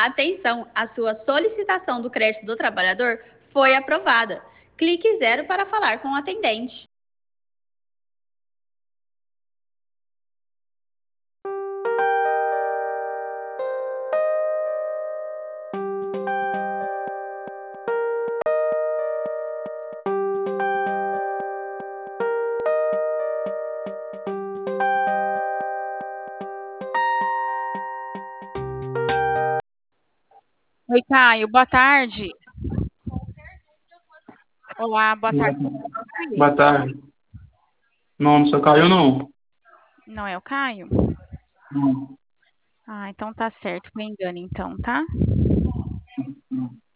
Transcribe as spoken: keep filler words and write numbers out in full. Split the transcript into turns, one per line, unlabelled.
Atenção, a sua solicitação do crédito do trabalhador foi aprovada. Clique zero para falar com o atendente.
Oi, Caio, boa tarde. Olá, boa tarde.
Boa tarde. Não, não sou Caio, não.
Não é o Caio?
Não.
Ah, então tá certo. Foi engano, então, tá?